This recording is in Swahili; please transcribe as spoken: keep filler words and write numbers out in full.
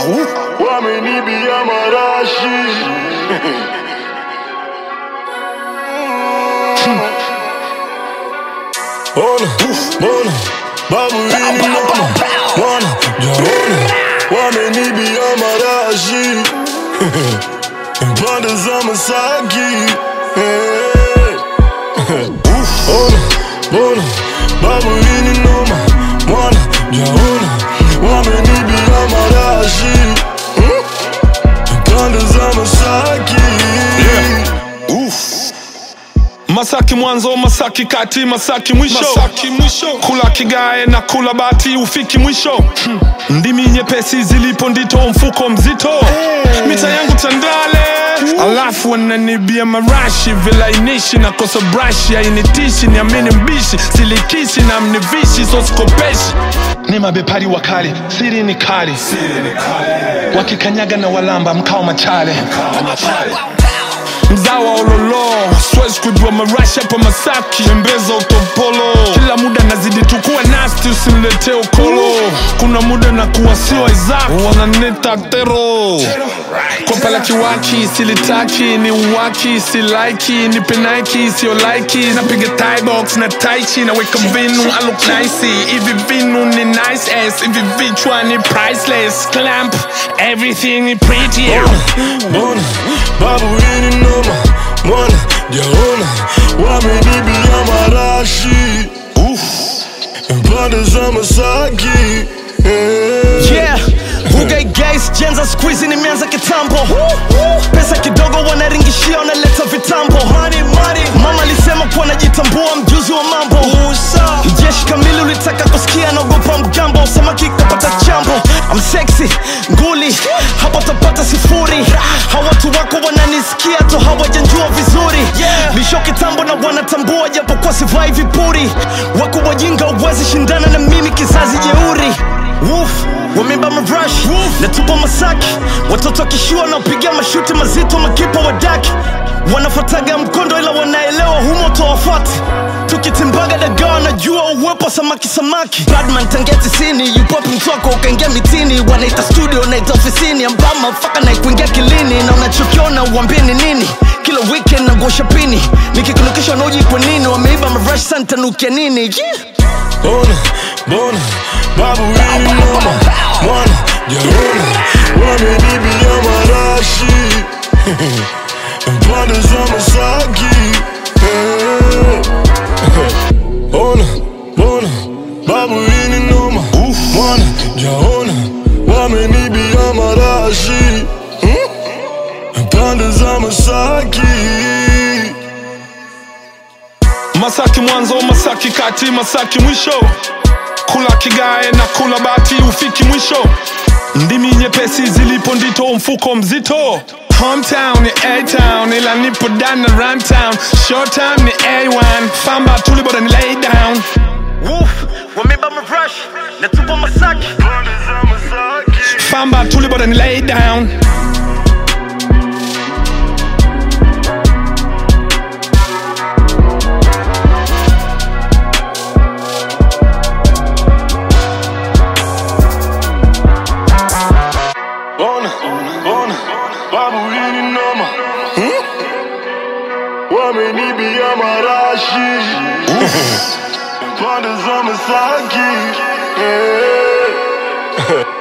wamenibia marashi. Ona, bona, babu hili noma. Wana, jaona, wamenibia marashi. Pande za Masaki. Ona, bona, babu hili noma. Wana, jaona, wamenibia marashi. Pande za Masaki. Masaki mwanzo, Masaki kati, Masaki mwisho. Masaki mwisho. Kula kigae na kula bati ufiki mwisho. hmm. Ndimi nyepesi zilipo ndito mfuko mzito. hey. Mita yangu Tandale. uh. Alafu wananibia marashi vilainishi na kosa brush ya initishi. Ni amini mbishi, silikishi na mnivishi so sikopeshi. Ni mabepari wakali, siri ni kali. Wakikanyaga na walamba mkao machale. Mzawa ololo, swezi kujua marashi hapa Masaki. Mbeza utopolo, kila muda nazidi tukua nasty, usinilete ukolo. Kuna muda na kuwa sio Isaac, wananita tero. Kopa la kiwaki, silitaki, ni uwaki, si like, ni penaiki, sio like. Napiga Thai box na tai chi, na weka vinu, I look nice. Hivi vinu ni nice ass, hivi vichwa ni priceless. Clamp, everything ni pretty. Bona, babu hili noma. Mwana, jaona, wamenibia marashi. Pande za Masaki. Yeah, Bugay guys, jenza squeezy nimeanza kitambo. Pesa kidogo wanaringishia, wanaleta vitambo. Mama alisema kuwa najitambua, mjuzi wa mambo. Jeshi kamili ulitaka kusikia, naogopa mgambo. Samaki kapata chambo, I'm sexy, nguli, hapa tapata sifuri. Hawatu wako wananisikia, to hawajanjua vizuri. Bisho kitambo na wanatambua, japo kwa sivai vipuri. Wako wajinga uwezi shindana na mimi, kizazi jeuri. Woof, wameba marash, na tupo Masaki. Watoto kishua na upigia mashuti mazito, makipa wadaki. Wanafataga mkondo ila wanaelewa humo towafuati. Tukitimbaga dagaa najua uwepo samaki samaki. Badman tangia tisini, yupopi mtwako ukaingia mitini. Wanaita studio, naita ofisini. Ambama faka na ikuingia kilini. Na unachokiona uambie ni nini. Kila weekend na gosha pini. Nikikunukisha unaoji kwa nini. Wameiba marash santa nukia nini. Yeah. Ona, bona, babu hili noma. Mwana, jaona, wamenibia marashi. Pande za Masaki. Ona, bona, babu hili noma. Mwana, jaona, wamenibia marashi. Pande za Masaki. Masaki mwanzo, Masaki kati, Masaki mwisho. Kula kigae na kula bati ufiki mwisho. Ndimi nyepesi zilipo ndito mfuko mzito. Hometown ni A-town, ila nipo down na Runtown. Short time ni A one, famba tuli bora ni lay down. Woof, wameba marash, na tupo Masaki. Famba tuli bora ni lay down. Bona, bona, babu hili noma. Wamenibia marashi. Pande za Masaki.